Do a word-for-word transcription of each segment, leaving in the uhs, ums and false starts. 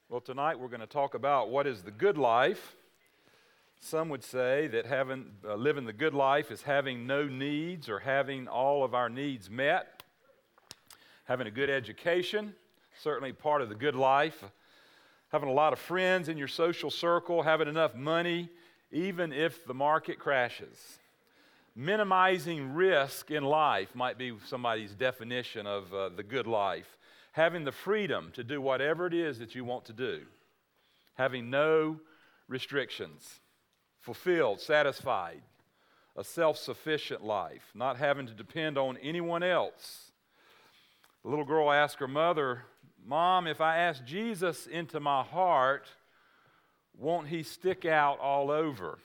Well, tonight we're going to talk about what is the good life. Some would say that having, uh, living the good life is having no needs or having all of our needs met. Having a good education, certainly part of the good life. Having a lot of friends in your social circle, having enough money, even if the market crashes. Minimizing risk in life might be somebody's definition of uh, the good life. Having the freedom to do whatever it is that you want to do. Having no restrictions. Fulfilled, satisfied. A self-sufficient life. Not having to depend on anyone else. The little girl asked her mother, "Mom, if I ask Jesus into my heart, won't he stick out all over?"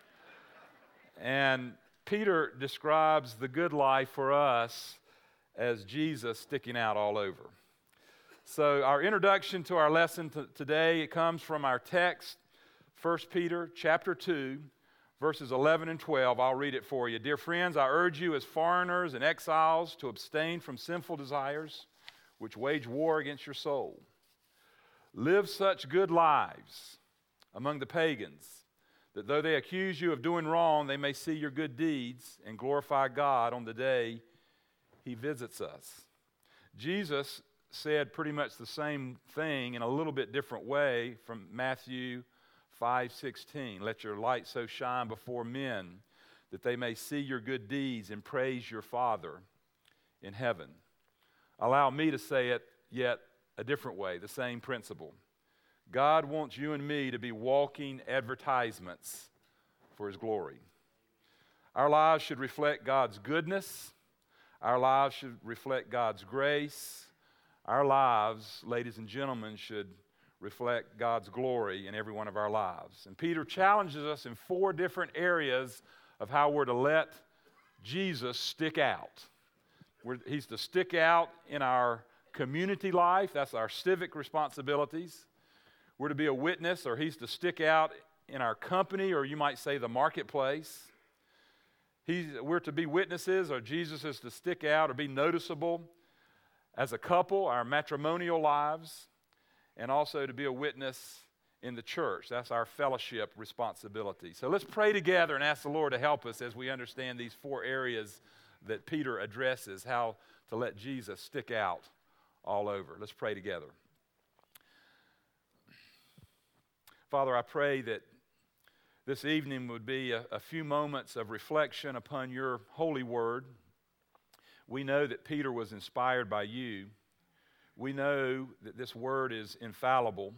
And Peter describes the good life for us as Jesus sticking out all over. So our introduction to our lesson t- today, it comes from our text, First Peter chapter two, verses eleven and twelve. I'll read it for you. "Dear friends, I urge you as foreigners and exiles to abstain from sinful desires which wage war against your soul. Live such good lives among the pagans, that though they accuse you of doing wrong, they may see your good deeds and glorify God on the day he visits us." Jesus said pretty much the same thing in a little bit different way from Matthew five sixteen. "Let your light so shine before men that they may see your good deeds and praise your Father in heaven." Allow me to say it yet a different way, the same principle. God wants you and me to be walking advertisements for his glory. Our lives should reflect God's goodness. Our lives should reflect God's grace. Our lives, ladies and gentlemen, should reflect God's glory in every one of our lives. And Peter challenges us in four different areas of how we're to let Jesus stick out. We're, he's to stick out in our community life. That's our civic responsibilities. We're to be a witness, or he's to stick out in our company, or you might say the marketplace. He's, we're to be witnesses, or Jesus is to stick out or be noticeable as a couple, our matrimonial lives, and also to be a witness in the church. That's our fellowship responsibility. So let's pray together and ask the Lord to help us as we understand these four areas that Peter addresses, how to let Jesus stick out all over. Let's pray together. Father, I pray that this evening would be a, a few moments of reflection upon your holy word. We know that Peter was inspired by you. We know that this word is infallible.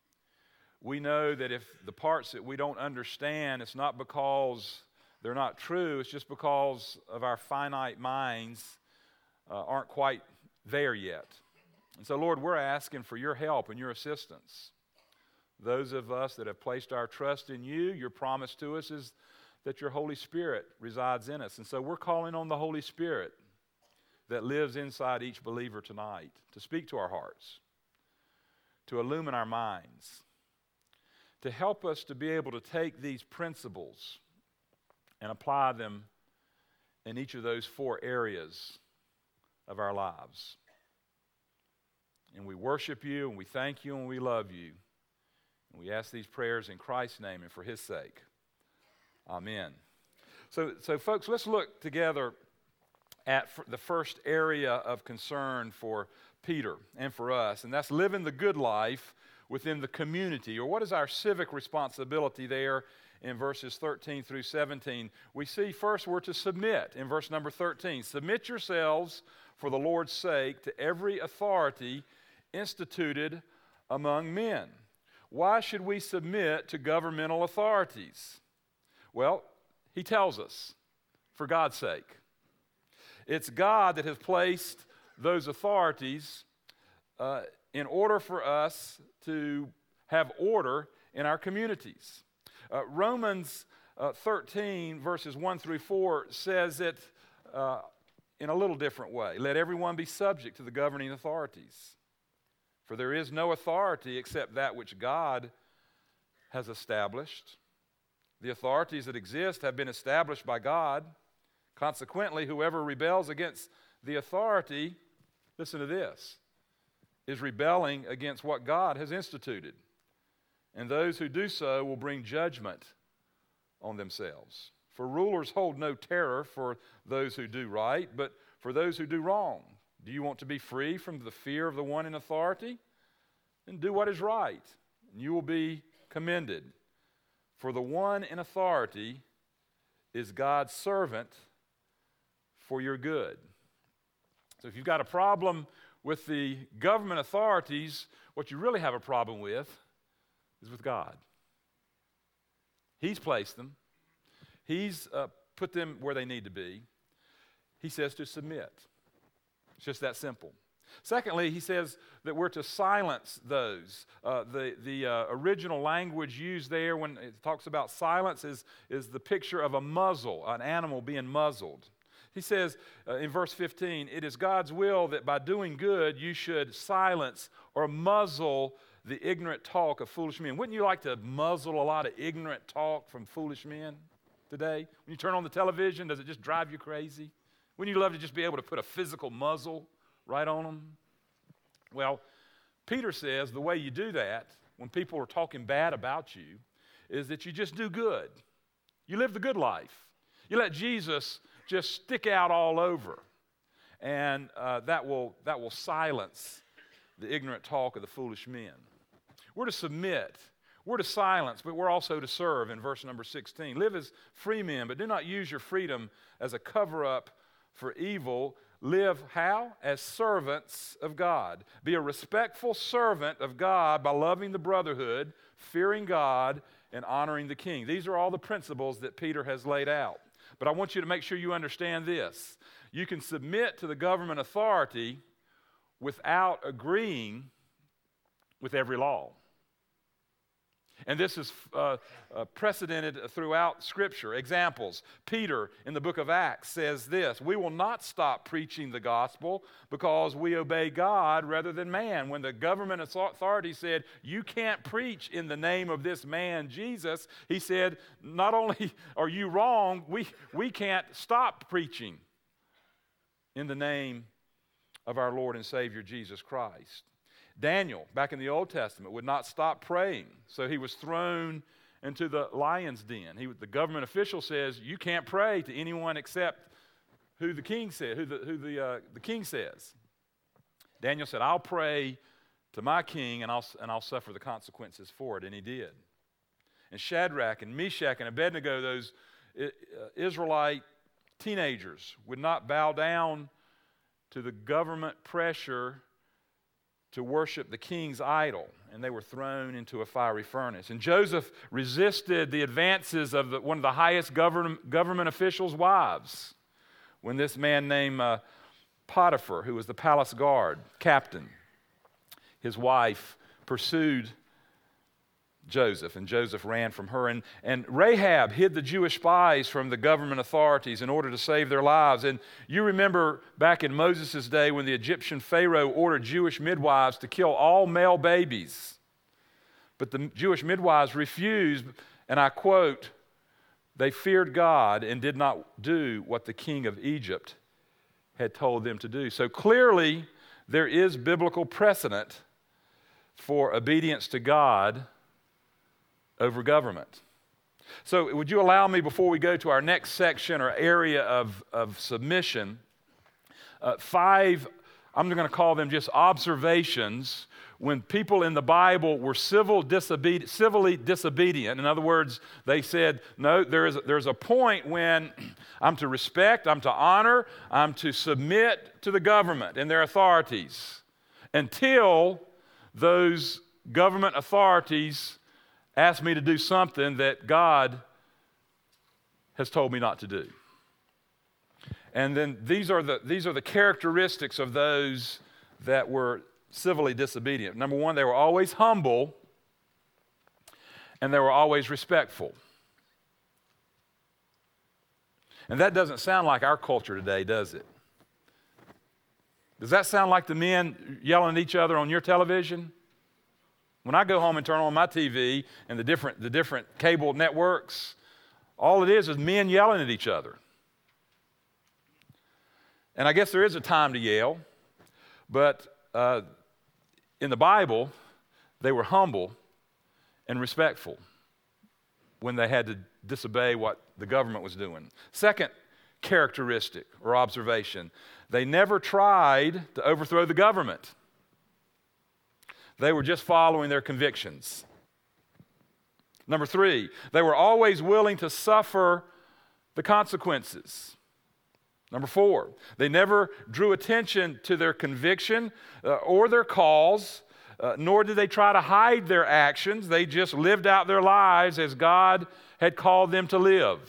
We know that if the parts that we don't understand, it's not because they're not true, it's just because of our finite minds uh, aren't quite there yet. And so, Lord, we're asking for your help and your assistance. Those of us that have placed our trust in you, your promise to us is that your Holy Spirit resides in us. And so we're calling on the Holy Spirit that lives inside each believer tonight to speak to our hearts, to illumine our minds, to help us to be able to take these principles and apply them in each of those four areas of our lives. And we worship you, and we thank you, and we love you. And we ask these prayers in Christ's name and for his sake. Amen. So, so folks, let's look together at the first area of concern for Peter and for us, and that's living the good life within the community, or what is our civic responsibility there in verses thirteen through seventeen. We see first we're to submit in verse number thirteen. "Submit yourselves for the Lord's sake to every authority instituted among men." Why should we submit to governmental authorities? Well, he tells us, for God's sake. It's God that has placed those authorities uh, in order for us to have order in our communities. Uh, Romans uh, thirteen, verses one through four, says it uh, in a little different way. "Let everyone be subject to the governing authorities. For there is no authority except that which God has established. The authorities that exist have been established by God. Consequently, whoever rebels against the authority, listen to this, is rebelling against what God has instituted. And those who do so will bring judgment on themselves. For rulers hold no terror for those who do right, but for those who do wrong. Do you want to be free from the fear of the one in authority? Then do what is right, and you will be commended. For the one in authority is God's servant for your good. So if you've got a problem with the government authorities, what you really have a problem with is with God. He's placed them. He's uh, put them where they need to be. He says to submit. It's just that simple. Secondly, he says that we're to silence those. Uh, the the uh, original language used there when it talks about silence is, is the picture of a muzzle, an animal being muzzled. He says uh, in verse fifteen, it is God's will that by doing good you should silence or muzzle the ignorant talk of foolish men. Wouldn't you like to muzzle a lot of ignorant talk from foolish men today? When you turn on the television, does it just drive you crazy? Wouldn't you love to just be able to put a physical muzzle right on them? Well, Peter says the way you do that when people are talking bad about you is that you just do good. You live the good life. You let Jesus just stick out all over, and uh, that will that will silence the ignorant talk of the foolish men. We're to submit. We're to silence, but we're also to serve in verse number sixteen. Live as free men, but do not use your freedom as a cover-up for evil. Live how? As servants of God. Be a respectful servant of God by loving the brotherhood, fearing God, and honoring the king. These are all the principles that Peter has laid out. But I want you to make sure you understand this. You can submit to the government authority without agreeing with every law. And this is uh, uh, precedented throughout Scripture. Examples. Peter in the book of Acts says this, we will not stop preaching the gospel because we obey God rather than man. When the government authority said, you can't preach in the name of this man, Jesus, he said, not only are you wrong, we, we can't stop preaching in the name of our Lord and Savior Jesus Christ. Daniel, back in the Old Testament, would not stop praying, so he was thrown into the lion's den. He, the government official says, you can't pray to anyone except who the king said, who the, who the, uh, the king says. Daniel said, I'll pray to my king, and I'll, and I'll suffer the consequences for it, and he did. And Shadrach and Meshach and Abednego, those uh, Israelite teenagers, would not bow down to the government pressure to worship the king's idol, and they were thrown into a fiery furnace. And Joseph resisted the advances of the, one of the highest government, government officials' wives when this man named uh, Potiphar, who was the palace guard captain, his wife pursued Joseph, and Joseph ran from her. And, and Rahab hid the Jewish spies from the government authorities in order to save their lives. And you remember back in Moses' day when the Egyptian Pharaoh ordered Jewish midwives to kill all male babies. But the Jewish midwives refused, and I quote, they feared God and did not do what the king of Egypt had told them to do. So clearly there is biblical precedent for obedience to God over government. So would you allow me, before we go to our next section or area of, of submission, uh, five, I'm going to call them just observations when people in the Bible were civil disobedi- civilly disobedient. In other words, they said, no, there is, there's a point when I'm to respect, I'm to honor, I'm to submit to the government and their authorities until those government authorities asked me to do something that God has told me not to do. And then these are the, these are the characteristics of those that were civilly disobedient. Number one, they were always humble, and they were always respectful. And that doesn't sound like our culture today, does it? Does that sound like the men yelling at each other on your television? When I go home and turn on my T V and the different, the different cable networks, all it is is men yelling at each other. And I guess there is a time to yell, but uh, in the Bible, they were humble and respectful when they had to disobey what the government was doing. Second characteristic or observation, they never tried to overthrow the government. They were just following their convictions. Number three, they were always willing to suffer the consequences. Number four, they never drew attention to their conviction uh, or their cause, uh, nor did they try to hide their actions. They just lived out their lives as God had called them to live.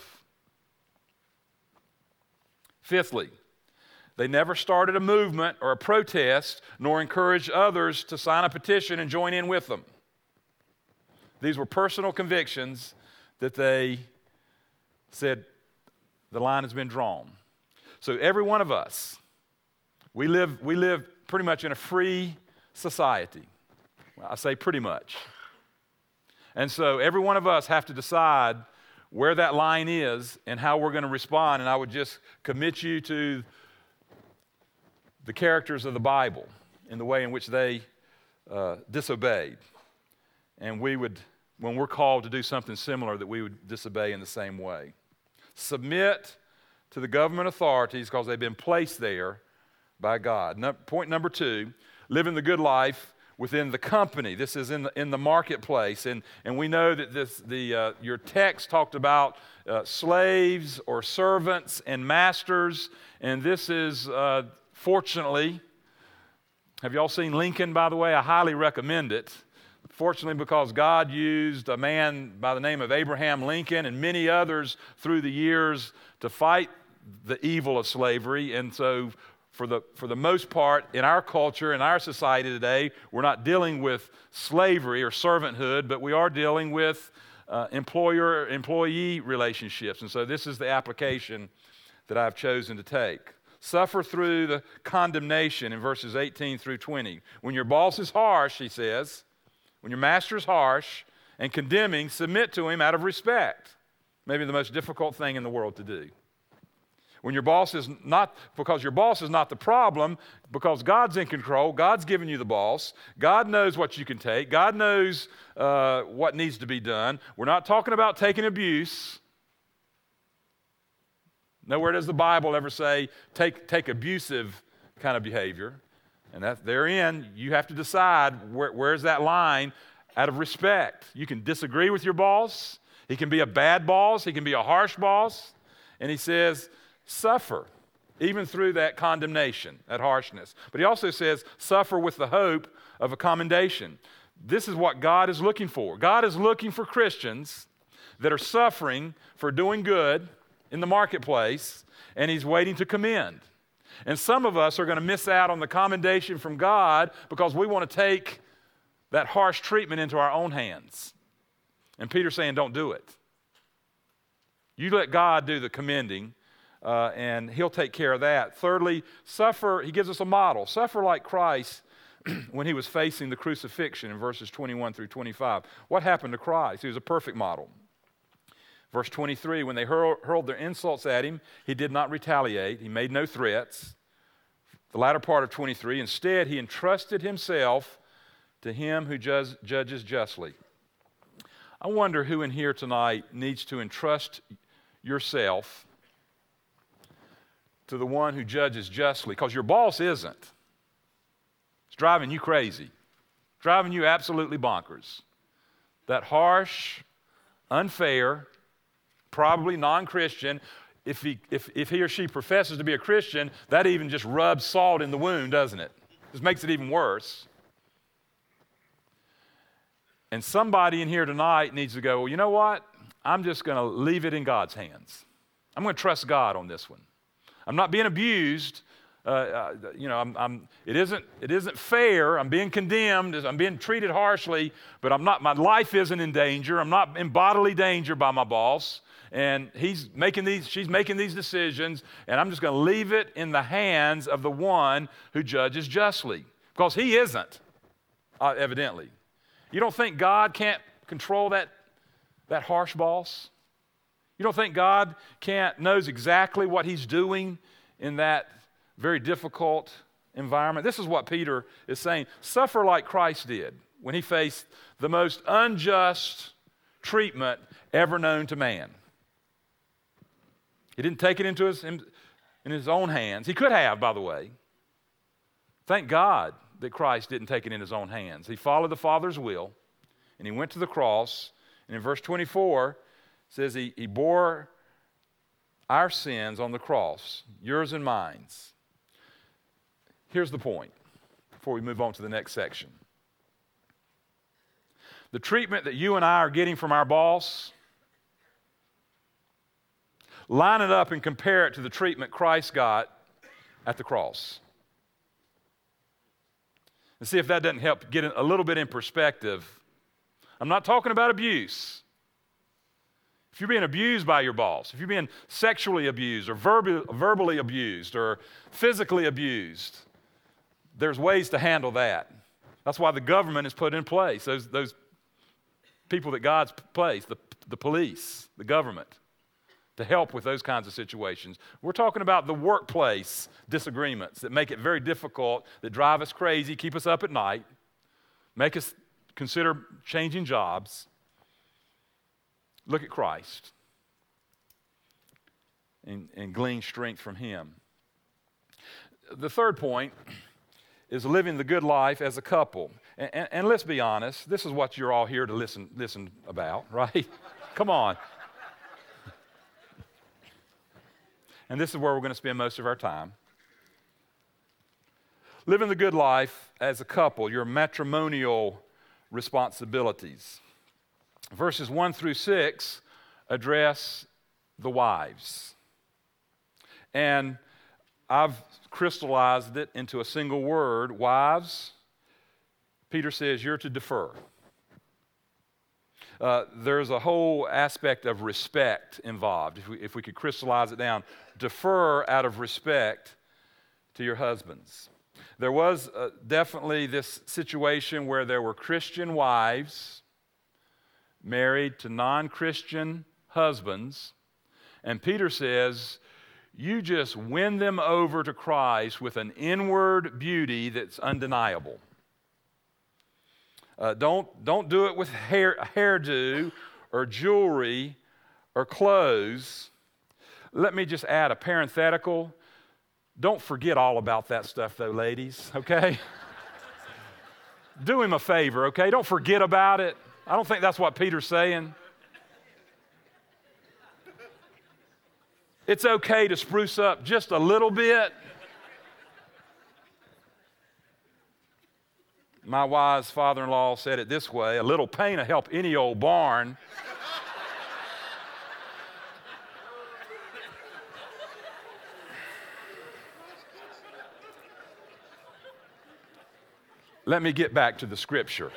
Fifthly, they never started a movement or a protest, nor encouraged others to sign a petition and join in with them. These were personal convictions that they said, the line has been drawn. So every one of us, we live, we live pretty much in a free society. Well, I say pretty much. And so every one of us have to decide where that line is and how we're going to respond. And I would just commit you to the characters of the Bible in the way in which they uh, disobeyed. And we would, when we're called to do something similar, that we would disobey in the same way. Submit to the government authorities because they've been placed there by God. No, point number two, living the good life within the company. This is in the, in the marketplace. And, and we know that this, the, uh, your text talked about uh, slaves or servants and masters. And this is, uh, fortunately, have you all seen Lincoln, by the way? I highly recommend it. Fortunately, because God used a man by the name of Abraham Lincoln and many others through the years to fight the evil of slavery. And so for the, for the most part, in our culture, in our society today, we're not dealing with slavery or servanthood, but we are dealing with uh, employer-employee relationships. And so this is the application that I've chosen to take. Suffer through the condemnation in verses eighteen through twenty. When your boss is harsh, he says, when your master is harsh and condemning, submit to him out of respect. Maybe the most difficult thing in the world to do. When your boss is not, because your boss is not the problem, because God's in control, God's given you the boss, God knows what you can take, God knows uh, what needs to be done. We're not talking about taking abuse. Nowhere does the Bible ever say take, take abusive kind of behavior. And that therein, you have to decide where, where's that line out of respect. You can disagree with your boss. He can be a bad boss. He can be a harsh boss. And he says, suffer, even through that condemnation, that harshness. But he also says, suffer with the hope of a commendation. This is what God is looking for. God is looking for Christians that are suffering for doing good in the marketplace, and he's waiting to commend. And some of us are going to miss out on the commendation from God because we want to take that harsh treatment into our own hands. And Peter's saying, don't do it. You let God do the commending, uh, and he'll take care of that. Thirdly, suffer, he gives us a model. Suffer like Christ when he was facing the crucifixion in verses twenty-one through twenty-five. What happened to Christ? He was a perfect model. Verse twenty-three, when they hurl, hurled their insults at him, he did not retaliate. He made no threats. The latter part of twenty-three, instead, he entrusted himself to him who judge, judges justly. I wonder who in here tonight needs to entrust yourself to the one who judges justly, because your boss isn't. It's driving you crazy, driving you absolutely bonkers. That harsh, unfair, probably non-Christian, if he, if, if he or she professes to be a Christian, that even just rubs salt in the wound, doesn't it? Just makes it even worse. And somebody in here tonight needs to go, well, you know what? I'm just going to leave it in God's hands. I'm going to trust God on this one. I'm not being abused. Uh, uh, you know, I'm, I'm, it isn't, it isn't fair. I'm being condemned. I'm being treated harshly, but I'm not, my life isn't in danger. I'm not in bodily danger by my boss. And he's making these, she's making these decisions, and I'm just going to leave it in the hands of the one who judges justly, because he isn't, uh, evidently. You don't think God can't control that, that harsh boss? You don't think God can't knows exactly what he's doing in that very difficult environment. This is what Peter is saying. Suffer like Christ did when he faced the most unjust treatment ever known to man. He didn't take it into his, in his own hands. He could have, by the way. Thank God that Christ didn't take it in his own hands. He followed the Father's will, and he went to the cross. And in verse twenty-four, it says he, he bore our sins on the cross, yours and mine. Here's the point before we move on to the next section. The treatment that you and I are getting from our boss, line it up and compare it to the treatment Christ got at the cross. And see if that doesn't help get a little bit in perspective. I'm not talking about abuse. If you're being abused by your boss, if you're being sexually abused or verbi- verbally abused or physically abused, there's ways to handle that. That's why the government is put in place, those, those people that God's placed, the, the police, the government, to help with those kinds of situations. We're talking about the workplace disagreements that make it very difficult, that drive us crazy, keep us up at night, make us consider changing jobs. Look at Christ and, and glean strength from him. The third point is living the good life as a couple. And, and, and let's be honest, this is what you're all here to listen, listen about, right? Come on. And this is where we're going to spend most of our time. Living the good life as a couple, your matrimonial responsibilities. Verses one through six address the wives. And I've crystallized it into a single word. Wives, Peter says, you're to defer. Uh, there's a whole aspect of respect involved. If we, if we could crystallize it down, defer out of respect to your husbands. There was uh, definitely this situation where there were Christian wives married to non-Christian husbands, and Peter says, you just win them over to Christ with an inward beauty that's undeniable. Uh, don't, don't do it with hair, hairdo or jewelry or clothes. Let me just add a parenthetical. Don't forget all about that stuff, though, ladies, okay? Do him a favor, okay? Don't forget about it. I don't think that's what Peter's saying. It's okay to spruce up just a little bit. My wise father-in-law said it this way, a little paint will help any old barn. Let me get back to the scripture.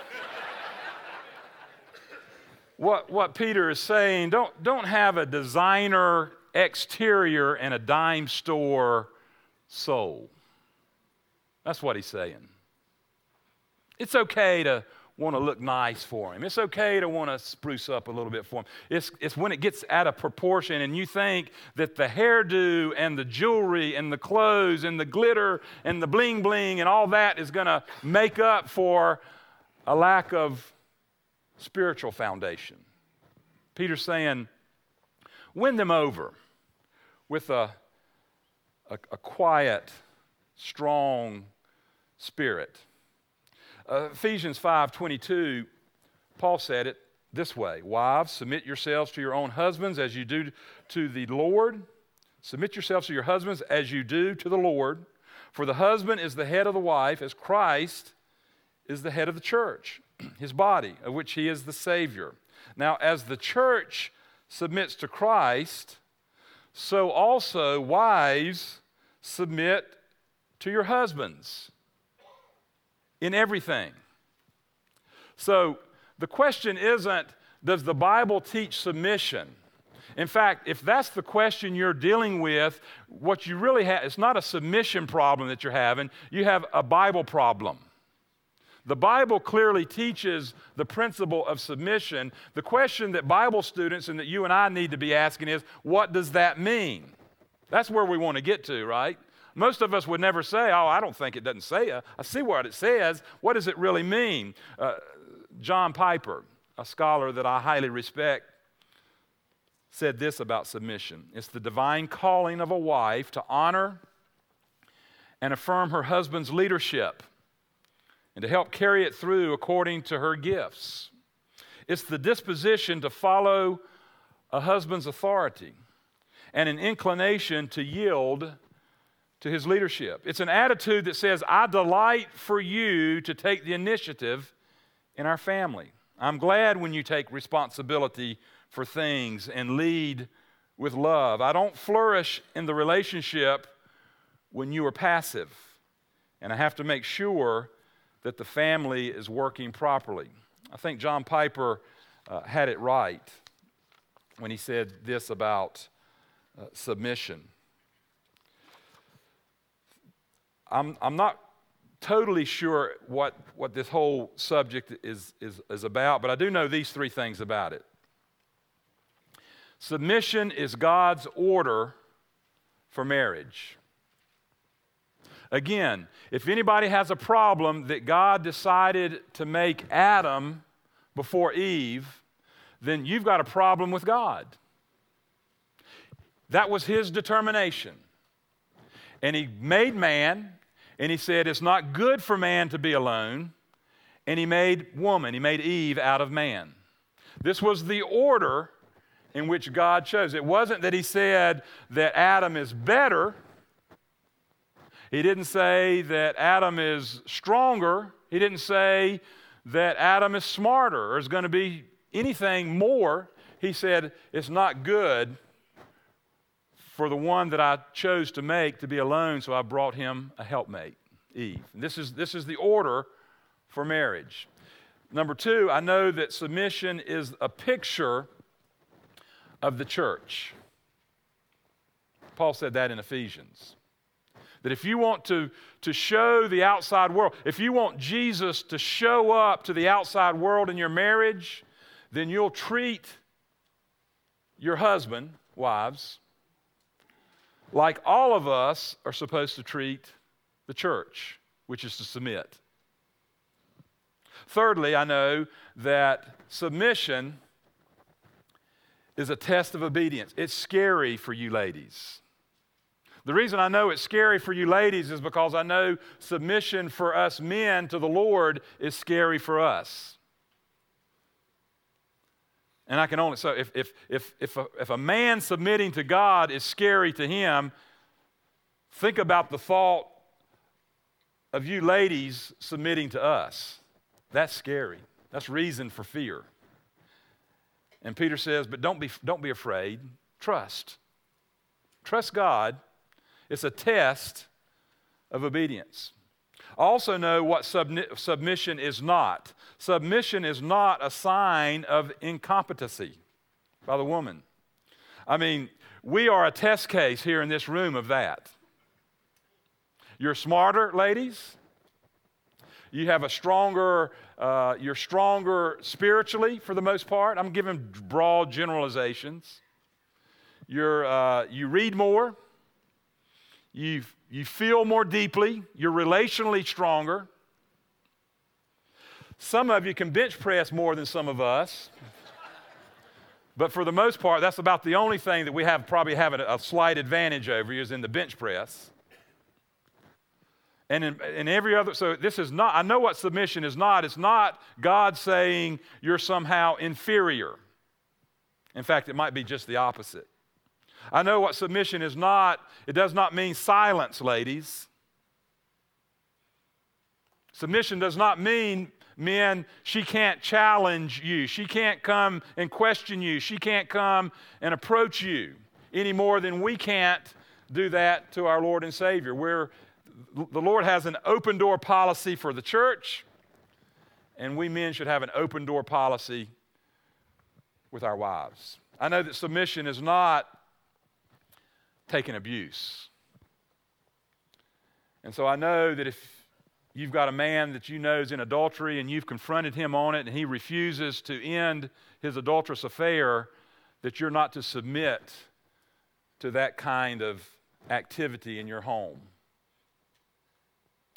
What, what Peter is saying, don't, don't have a designer exterior and a dime store soul. That's what he's saying. It's okay to want to look nice for him. It's okay to want to spruce up a little bit for him. It's, it's when it gets out of proportion and you think that the hairdo and the jewelry and the clothes and the glitter and the bling bling and all that is going to make up for a lack of spiritual foundation. Peter's saying, win them over with a, a, a quiet, strong spirit. Uh, Ephesians five twenty-two, Paul said it this way, wives, submit yourselves to your own husbands as you do to the Lord. Submit yourselves to your husbands as you do to the Lord. For the husband is the head of the wife, as Christ is the head of the church, his body, of which he is the Savior. Now, as the church submits to Christ, so also wives submit to your husbands in everything. So the question isn't, does the Bible teach submission? In fact, if that's the question you're dealing with, what you really have, it's not a submission problem that you're having, you have a Bible problem. The Bible clearly teaches the principle of submission. The question that Bible students and that you and I need to be asking is, what does that mean? That's where we want to get to, right? Most of us would never say, oh, I don't think it doesn't say it. I see what it says. What does it really mean? Uh, John Piper, a scholar that I highly respect, said this about submission. It's the divine calling of a wife to honor and affirm her husband's leadership and to help carry it through according to her gifts. It's the disposition to follow a husband's authority and an inclination to yield to his leadership. It's an attitude that says, I delight for you to take the initiative in our family. I'm glad when you take responsibility for things and lead with love. I don't flourish in the relationship when you are passive. And I have to make sure that the family is working properly. I think John Piper uh, had it right when he said this about uh, submission. I'm, I'm not totally sure what, what this whole subject is, is, is about, but I do know these three things about it. Submission is God's order for marriage. Again, if anybody has a problem that God decided to make Adam before Eve, then you've got a problem with God. That was his determination. And he made man, and he said it's not good for man to be alone, and he made woman, he made Eve out of man. This was the order in which God chose. It wasn't that he said that Adam is better. He didn't say that Adam is stronger. He didn't say that Adam is smarter or is going to be anything more. He said it's not good for the one that I chose to make to be alone, so I brought him a helpmate, Eve. And this is, this is the order for marriage. Number two, I know that submission is a picture of the church. Paul said that in Ephesians. That if you want to, to show the outside world, if you want Jesus to show up to the outside world in your marriage, then you'll treat your husband, wives, like all of us are supposed to treat the church, which is to submit. Thirdly, I know that submission is a test of obedience. It's scary for you ladies. The reason I know it's scary for you ladies is because I know submission for us men to the Lord is scary for us. And I can only, so if, if, if, if, a, if a man submitting to God is scary to him, think about the thought of you ladies submitting to us. That's scary. That's reason for fear. And Peter says, but don't be, don't be afraid. Trust. Trust God. It's a test of obedience. Also know what subni- submission is not. Submission is not a sign of incompetency by the woman. I mean, we are a test case here in this room of that. You're smarter, ladies. You have a stronger, uh, you're stronger spiritually for the most part. I'm giving broad generalizations. You're, uh, you read more. You, you feel more deeply. You're relationally stronger. Some of you can bench press more than some of us. But for the most part, that's about the only thing that we have probably have a, a slight advantage over you is in the bench press. And in, in every other, so this is not, I know what submission is not. It's not God saying you're somehow inferior. In fact, it might be just the opposite. I know what submission is not. It does not mean silence, ladies. Submission does not mean, men, she can't challenge you. She can't come and question you. She can't come and approach you any more than we can't do that to our Lord and Savior. We're, the Lord has an open door policy for the church, and we men should have an open door policy with our wives. I know that submission is not taking abuse. And so I know that if you've got a man that you know is in adultery and you've confronted him on it and he refuses to end his adulterous affair, that you're not to submit to that kind of activity in your home.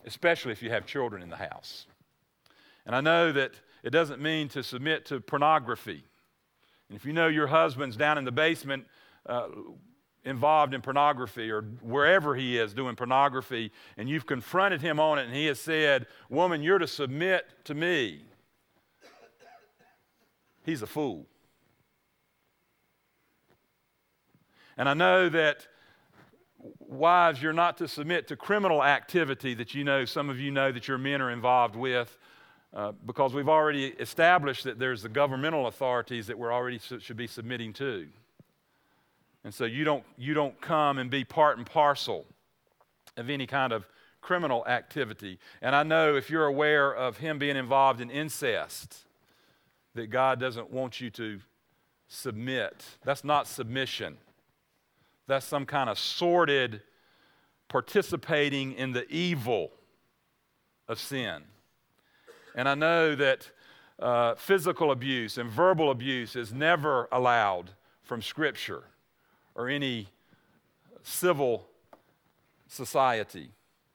especially if you have children in the house. And I know that it doesn't mean to submit to pornography. And if you know your husband's down in the basement uh, involved in pornography, or wherever he is doing pornography, and you've confronted him on it, and he has said, "Woman, you're to submit to me," he's a fool. And I know that, wives, you're not to submit to criminal activity that you know, some of you know that your men are involved with, uh, because we've already established that there's the governmental authorities that we're already su- should be submitting to. And so you don't, you don't come and be part and parcel of any kind of criminal activity. And I know if you're aware of him being involved in incest, that God doesn't want you to submit. That's not submission. That's some kind of sordid participating in the evil of sin. And I know that uh, physical abuse and verbal abuse is never allowed from Scripture or any civil society.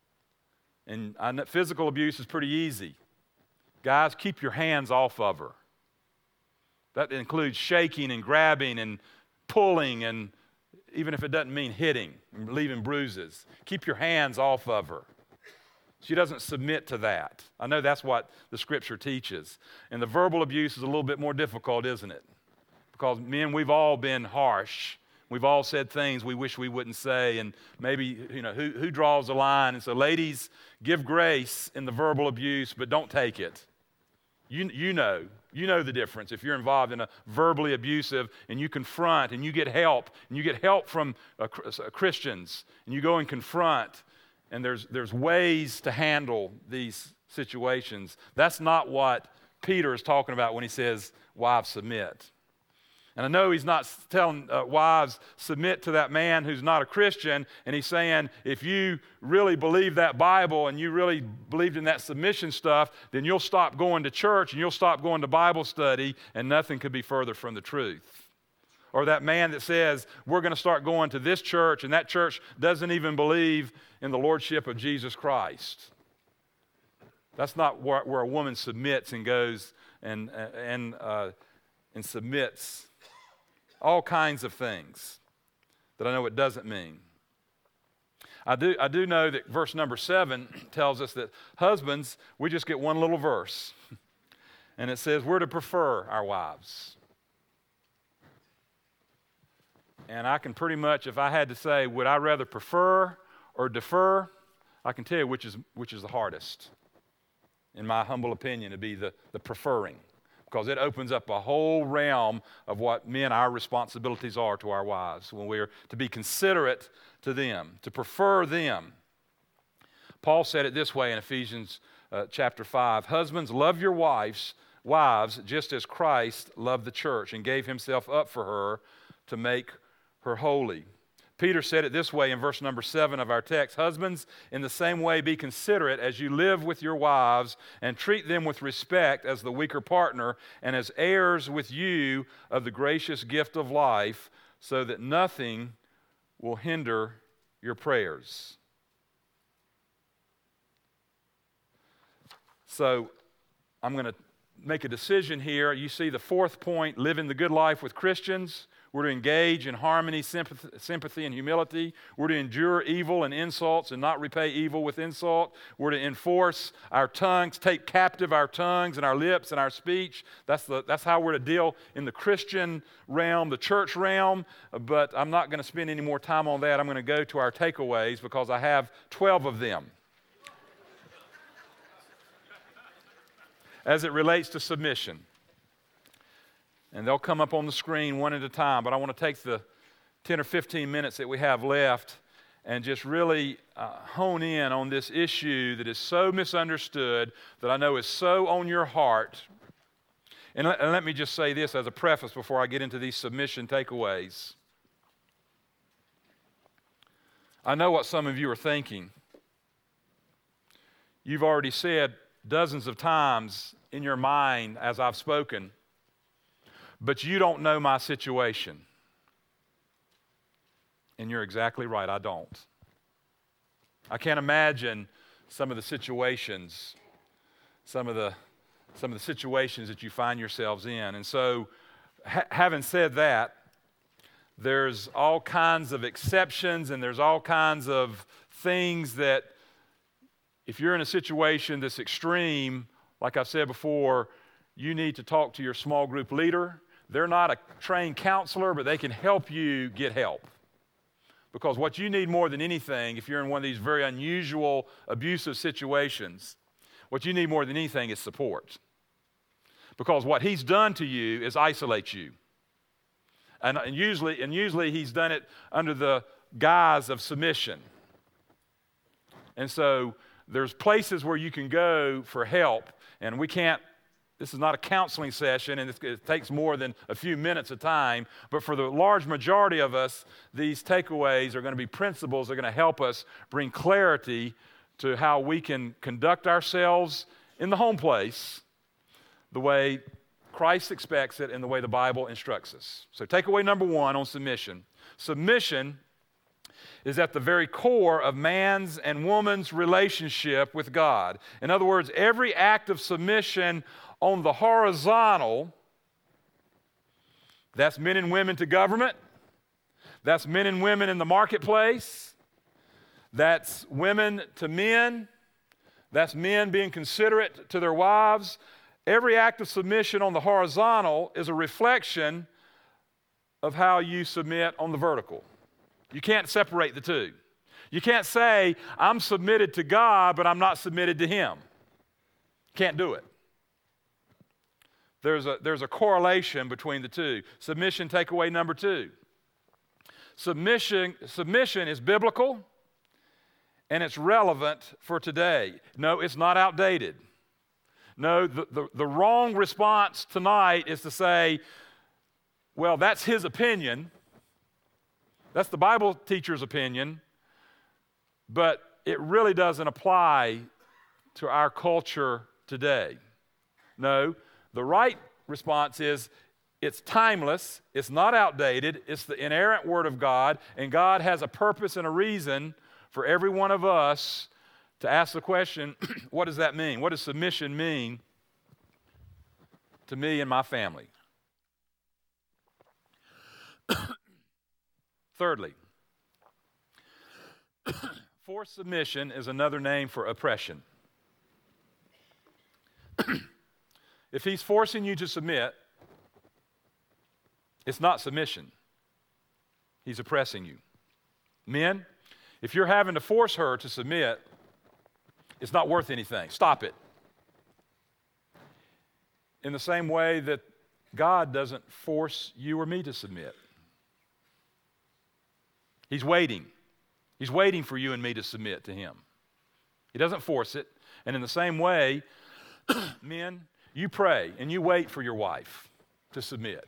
And I know physical abuse is pretty easy. Guys, keep your hands off of her. That includes shaking and grabbing and pulling, and even if it doesn't mean hitting and leaving bruises. Keep your hands off of her. She doesn't submit to that. I know that's what the Scripture teaches. And the verbal abuse is a little bit more difficult, isn't it? Because men, we've all been harsh. We've all said things we wish we wouldn't say, and maybe, you know, who, who draws the line? And so ladies, give grace in the verbal abuse, but don't take it. You, you know, you know the difference. If you're involved in a verbally abusive and you confront and you get help, and you get help from uh, Christians, and you go and confront, and there's, there's ways to handle these situations. That's not what Peter is talking about when he says, wives, submit. And I know he's not telling uh, wives, submit to that man who's not a Christian, and he's saying, if you really believe that Bible and you really believed in that submission stuff, then you'll stop going to church and you'll stop going to Bible study, and nothing could be further from the truth. Or that man that says, we're going to start going to this church, and that church doesn't even believe in the Lordship of Jesus Christ. That's not where, where a woman submits and goes and, and, uh, and submits all kinds of things that I know it doesn't mean. I do, I do know that verse number seven tells us that husbands, we just get one little verse. And it says we're to prefer our wives. And I can pretty much, if I had to say, would I rather prefer or defer, I can tell you which is, which is the hardest, in my humble opinion, to be the, the preferring. Because it opens up a whole realm of what men, our responsibilities are to our wives, when we're to be considerate to them, to prefer them. Paul said it this way in Ephesians uh, chapter five, husbands, love your wives, wives just as Christ loved the church and gave himself up for her to make her holy. Peter said it this way in verse number seven of our text, husbands, in the same way be considerate as you live with your wives, and treat them with respect as the weaker partner and as heirs with you of the gracious gift of life, so that nothing will hinder your prayers. So I'm going to make a decision here. You see the fourth point, living the good life with Christians. We're to engage in harmony, sympathy, sympathy, and humility. We're to endure evil and insults and not repay evil with insult. We're to enforce our tongues, take captive our tongues and our lips and our speech. That's, the, that's how we're to deal in the Christian realm, the church realm. But I'm not going to spend any more time on that. I'm going to go to our takeaways because I have twelve of them as it relates to submission. And they'll come up on the screen one at a time, but I want to take the ten or fifteen minutes that we have left and just really uh, hone in on this issue that is so misunderstood, that I know is so on your heart. And let, and let me just say this as a preface before I get into these submission takeaways. I know what some of you are thinking. You've already said dozens of times in your mind as I've spoken, but you don't know my situation. And you're exactly right, I don't. I can't imagine some of the situations, some of the some of the situations that you find yourselves in. And so, ha- having said that, there's all kinds of exceptions and there's all kinds of things that if you're in a situation that's extreme, like I've said before, you need to talk to your small group leader. They're not a trained counselor, but they can help you get help. Because what you need more than anything, if you're in one of these very unusual, abusive situations, what you need more than anything is support. Because what he's done to you is isolate you. And, and, usually, and usually he's done it under the guise of submission. And so there's places where you can go for help, and we can't, this is not a counseling session, and it takes more than a few minutes of time, but for the large majority of us, these takeaways are going to be principles that are going to help us bring clarity to how we can conduct ourselves in the home place the way Christ expects it and the way the Bible instructs us. So takeaway number one on submission. Submission is at the very core of man's and woman's relationship with God. In other words, every act of submission on the horizontal, that's men and women to government, that's men and women in the marketplace, that's women to men, that's men being considerate to their wives. Every act of submission on the horizontal is a reflection of how you submit on the vertical. You can't separate the two. You can't say, I'm submitted to God, but I'm not submitted to Him. Can't do it. There's a, there's a correlation between the two. Submission, takeaway number two. Submission, submission is biblical and it's relevant for today. No, it's not outdated. No, the, the, the wrong response tonight is to say, well, that's his opinion. That's the Bible teacher's opinion, but it really doesn't apply to our culture today. No, the right response is it's timeless, it's not outdated, it's the inerrant Word of God, and God has a purpose and a reason for every one of us to ask the question, what does that mean? What does submission mean to me and my family? Thirdly, forced submission is another name for oppression. If he's forcing you to submit, it's not submission. He's oppressing you. Men, if you're having to force her to submit, it's not worth anything. Stop it. In the same way that God doesn't force you or me to submit. He's waiting. He's waiting for you and me to submit to Him. He doesn't force it. And in the same way, men, you pray and you wait for your wife to submit.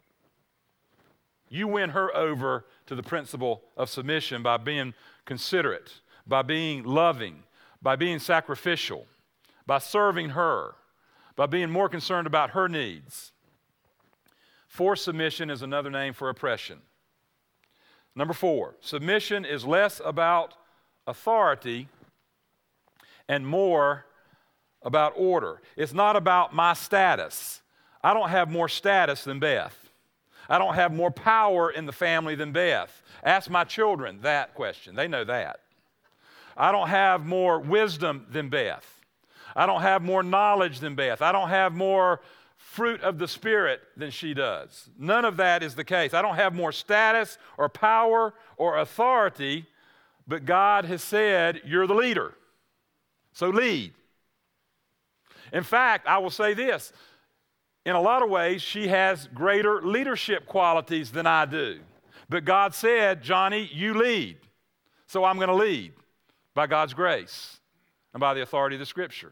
You win her over to the principle of submission by being considerate, by being loving, by being sacrificial, by serving her, by being more concerned about her needs. Forced submission is another name for oppression. Number four, submission is less about authority and more about order. It's not about my status. I don't have more status than Beth. I don't have more power in the family than Beth. Ask my children that question. They know that. I don't have more wisdom than Beth. I don't have more knowledge than Beth. I don't have more fruit of the Spirit than she does. None of that is the case. I don't have more status or power or authority, but God has said, you're the leader. So lead. In fact, I will say this. In a lot of ways, she has greater leadership qualities than I do. But God said, Johnny, you lead. So I'm going to lead by God's grace and by the authority of the Scripture.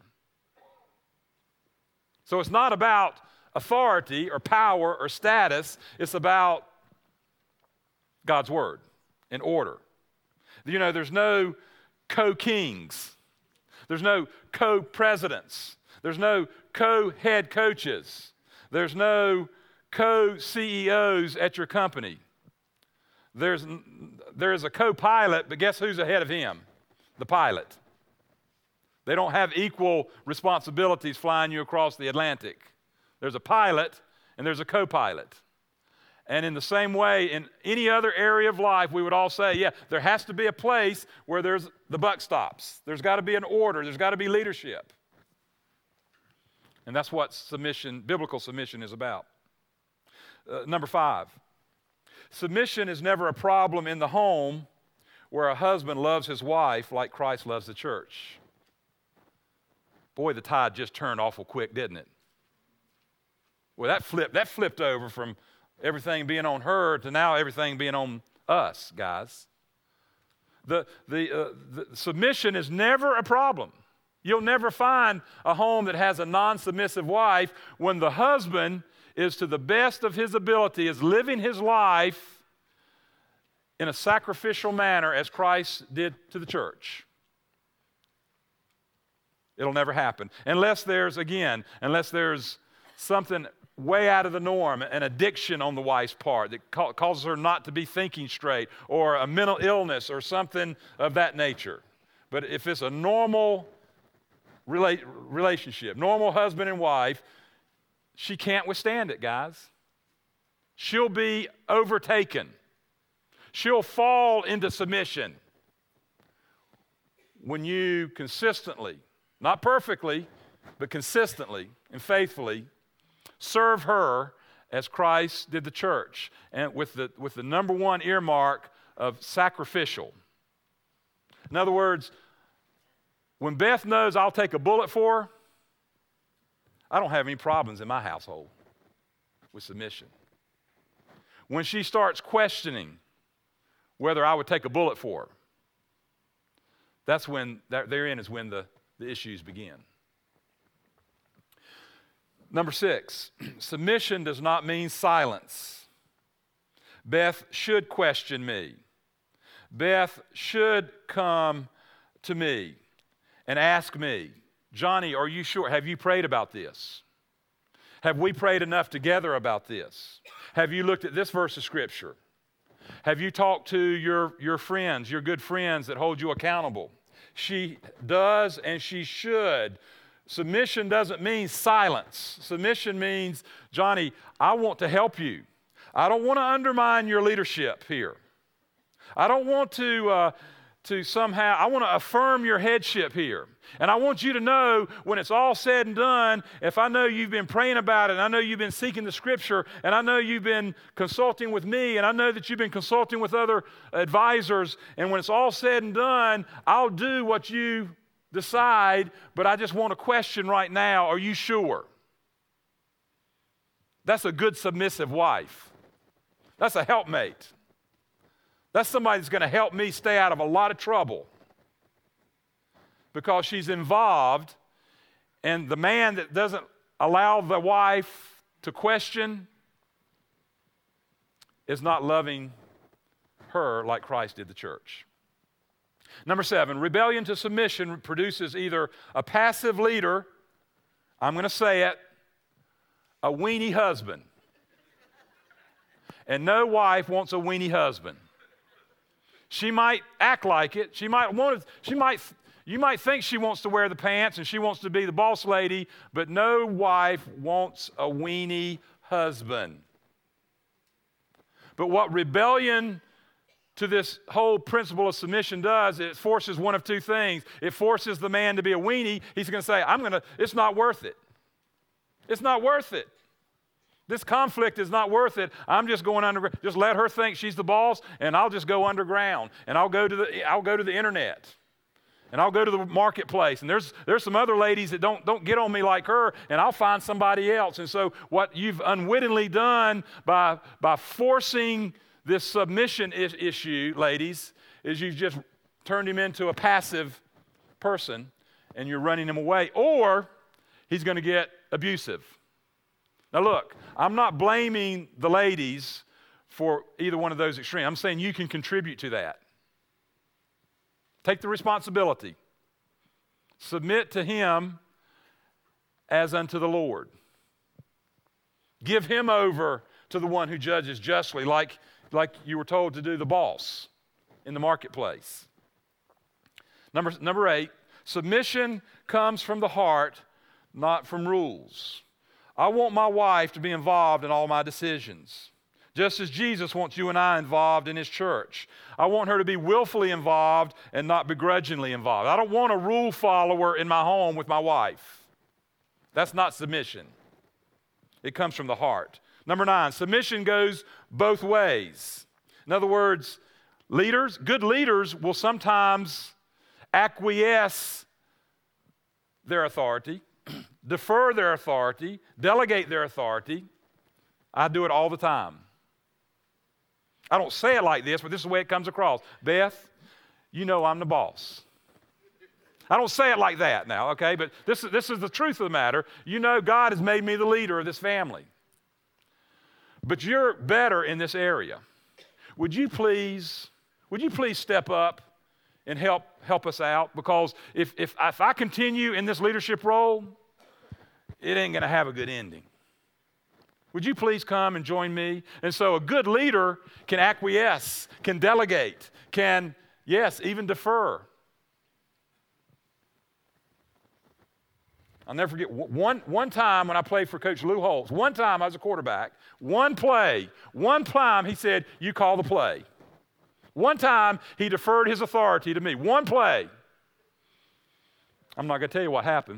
So it's not about authority or power or status. It's about God's Word and order. You know, there's no co-kings. There's no co-presidents. There's no co-head coaches. There's no co-C E Os at your company. There's, there is a co-pilot, but guess who's ahead of him? The pilot. They don't have equal responsibilities flying you across the Atlantic. There's a pilot and there's a co-pilot. And in the same way, in any other area of life, we would all say, yeah, there has to be a place where there's the buck stops. There's got to be an order. There's got to be leadership. And that's what submission, biblical submission is about. Uh, number five, submission is never a problem in the home where a husband loves his wife like Christ loves the church. Boy, the tide just turned awful quick, didn't it? Well, that flipped, that flipped over from everything being on her to now everything being on us, guys. The, the, uh, the submission is never a problem. You'll never find a home that has a non-submissive wife when the husband is, to the best of his ability, is living his life in a sacrificial manner as Christ did to the church. It'll never happen. Unless there's, again, unless there's something way out of the norm, an addiction on the wife's part that ca- causes her not to be thinking straight, or a mental illness or something of that nature. But if it's a normal rela- relationship, normal husband and wife, she can't withstand it, guys. She'll be overtaken. She'll fall into submission when you consistently, not perfectly, but consistently and faithfully serve her as Christ did the church, and with the, with the number one earmark of sacrificial. In other words, when Beth knows I'll take a bullet for her, I don't have any problems in my household with submission. When she starts questioning whether I would take a bullet for her, that's when, that, therein is when the, the issues begin. Number six, submission does not mean silence. Beth should question me. Beth should come to me and ask me, Johnny, are you sure? Have you prayed about this? Have we prayed enough together about this? Have you looked at this verse of Scripture? Have you talked to your, your friends, your good friends that hold you accountable? She does and she should. Submission doesn't mean silence. Submission means, Johnny, I want to help you. I don't want to undermine your leadership here. I don't want to, uh, to somehow, I want to affirm your headship here. And I want you to know, when it's all said and done, if I know you've been praying about it, and I know you've been seeking the Scripture, and I know you've been consulting with me, and I know that you've been consulting with other advisors, and when it's all said and done, I'll do what you decide, but I just want a question right now. Are you sure? That's a good submissive wife. That's a helpmate. That's somebody that's going to help me stay out of a lot of trouble because she's involved, and the man that doesn't allow the wife to question is not loving her like Christ did the church. Number seven, rebellion to submission produces either a passive leader, I'm going to say it, a weenie husband. And no wife wants a weenie husband. She might act like it. She might want to, she might, you might think she wants to wear the pants and she wants to be the boss lady, but no wife wants a weenie husband. But what rebellion to this whole principle of submission does, it forces one of two things. It forces the man to be a weenie. He's going to say, I'm going to, it's not worth it. It's not worth it. This conflict is not worth it. I'm just going underground. Just let her think she's the boss, and I'll just go underground, and I'll go to the, I'll go to the internet, and I'll go to the marketplace. And there's, there's some other ladies that don't, don't get on me like her, and I'll find somebody else. And so what you've unwittingly done by, by forcing this submission is, issue, ladies, is you've just turned him into a passive person and you're running him away, or he's going to get abusive. Now look, I'm not blaming the ladies for either one of those extremes. I'm saying you can contribute to that. Take the responsibility. Submit to him as unto the Lord. Give him over to the one who judges justly, like like you were told to do the boss in the marketplace. Number, number eight, Submission comes from the heart, not from rules. I want my wife to be involved in all my decisions, just as Jesus wants you and I involved in his church. I want her to be willfully involved and not begrudgingly involved. I don't want a rule follower in my home with my wife. That's not submission. It comes from the heart. Number nine, submission goes both ways. In other words, leaders, good leaders will sometimes acquiesce their authority, defer their authority, delegate their authority. I do it all the time. I don't say it like this, but this is the way it comes across. Beth, you know I'm the boss. I don't say it like that now, okay? But this is, this is the truth of the matter. You know God has made me the leader of this family. But you're better in this area. Would you please, would you please step up and help help us out? Because if, if, if I continue in this leadership role, it ain't going to have a good ending. Would you please come and join me? And so a good leader can acquiesce, can delegate, can, yes, even defer. I'll never forget one, one time when I played for Coach Lou Holtz, one time I was a quarterback, one play, one time he said, you call the play. One time he deferred his authority to me, one play. I'm not going to tell you what happened.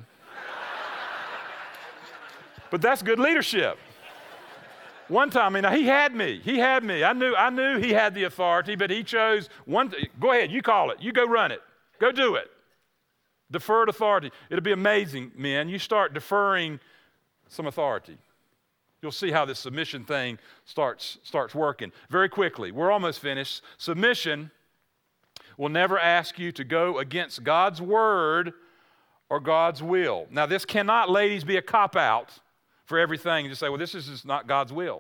But that's good leadership. One time, I mean, he had me. He had me. I knew, I knew he had the authority, but he chose one. Th- go ahead, you call it. You go run it. Go do it. Deferred authority. It'll be amazing, men. You start deferring some authority. You'll see how this submission thing starts, starts working. Very quickly, we're almost finished. Submission will never ask you to go against God's word or God's will. Now, this cannot, ladies, be a cop-out for everything and just say, well, this is just not God's will.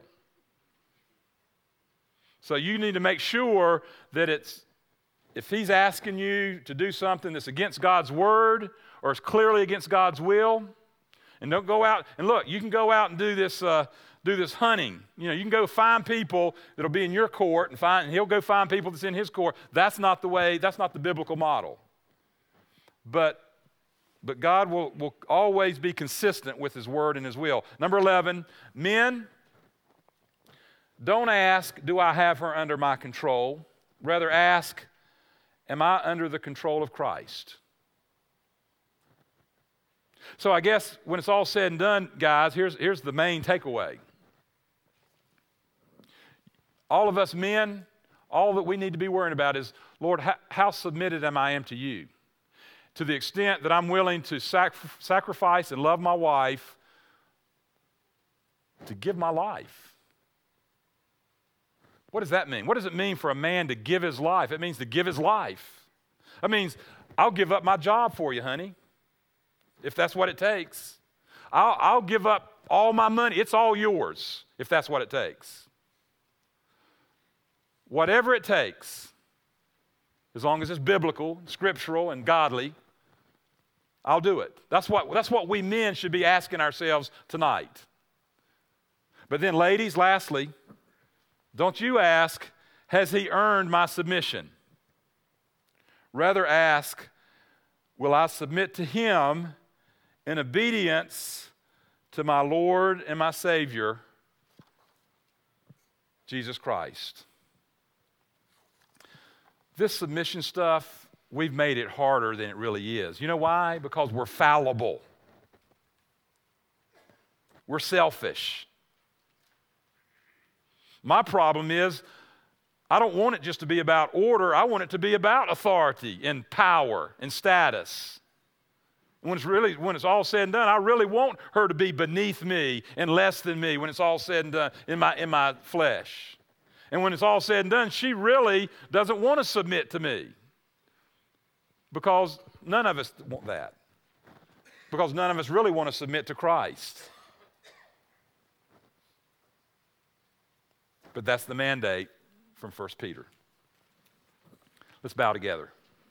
So you need to make sure that it's, if he's asking you to do something that's against God's word or is clearly against God's will, and don't go out, and look, you can go out and do this uh, do this hunting. You know, you can go find people that'll be in your court and find, and he'll go find people that's in his court. That's not the way, that's not the biblical model. But But God will, will always be consistent with his word and his will. Number eleven, men, don't ask, do I have her under my control? Rather ask, am I under the control of Christ? So I guess when it's all said and done, guys, here's, here's the main takeaway. All of us men, all that we need to be worrying about is, Lord, how, how submitted am I am to you? To the extent that I'm willing to sac- sacrifice and love my wife, to give my life. What does that mean? What does it mean for a man to give his life? It means to give his life. That means I'll give up my job for you, honey, if that's what it takes. I'll, I'll give up all my money. It's all yours, if that's what it takes. Whatever it takes, as long as it's biblical, scriptural, and godly, I'll do it. That's what, that's what we men should be asking ourselves tonight. But then, ladies, lastly, don't you ask, has he earned my submission? Rather ask, will I submit to him in obedience to my Lord and my Savior, Jesus Christ? This submission stuff, we've made it harder than it really is. You know why? Because we're fallible. We're selfish. My problem is, I don't want it just to be about order. I want it to be about authority and power and status. When it's really, when it's all said and done, I really want her to be beneath me and less than me when it's all said and done in my, in my flesh. And when it's all said and done, she really doesn't want to submit to me. Because none of us want that. Because none of us really want to submit to Christ. But that's the mandate from First Peter. Let's bow together.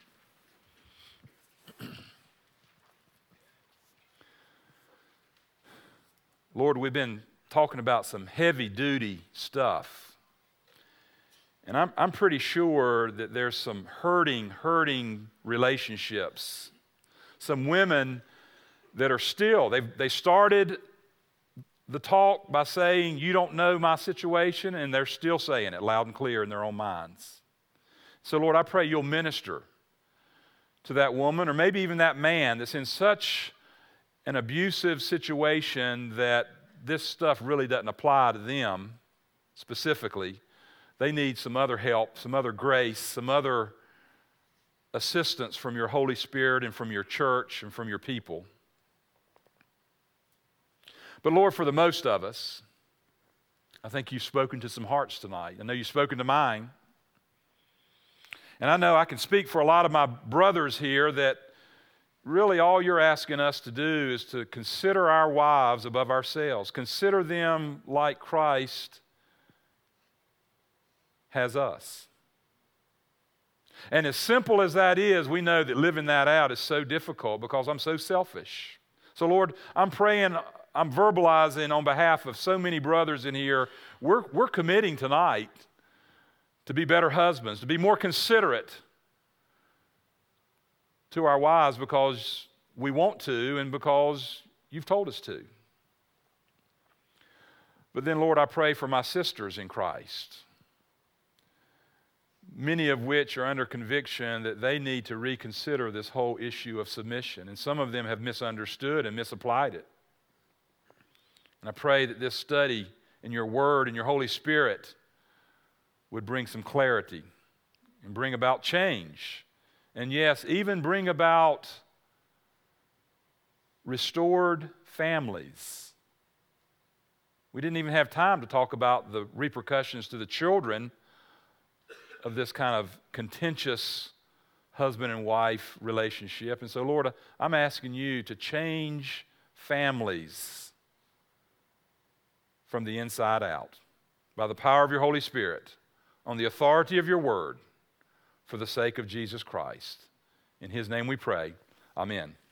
Lord, we've been talking about some heavy-duty stuff. And I'm, I'm pretty sure that there's some hurting, hurting relationships some women that are still, they they started the talk by saying, you don't know my situation, and they're still saying it loud and clear in their own minds. So, Lord, I pray you'll minister to that woman, or maybe even that man that's in such an abusive situation that this stuff really doesn't apply to them specifically. They need some other help, some other grace, some other assistance from your Holy Spirit and from your church and from your people. But Lord, for the most of us, I think you've spoken to some hearts tonight. I know you've spoken to mine. And I know I can speak for a lot of my brothers here that really all you're asking us to do is to consider our wives above ourselves. Consider them like Christ has us. And as simple as that is, we know that living that out is so difficult because I'm so selfish. So Lord, I'm praying, I'm verbalizing on behalf of so many brothers in here, we're, we're committing tonight to be better husbands, to be more considerate to our wives because we want to and because you've told us to. But then, Lord, I pray for my sisters in Christ, many of which are under conviction that they need to reconsider this whole issue of submission. And some of them have misunderstood and misapplied it. And I pray that this study in your word and your Holy Spirit would bring some clarity and bring about change. And yes, even bring about restored families. We didn't even have time to talk about the repercussions to the children of this kind of contentious husband and wife relationship. And so, Lord, I'm asking you to change families from the inside out by the power of your Holy Spirit, on the authority of your word, for the sake of Jesus Christ. In his name we pray. Amen.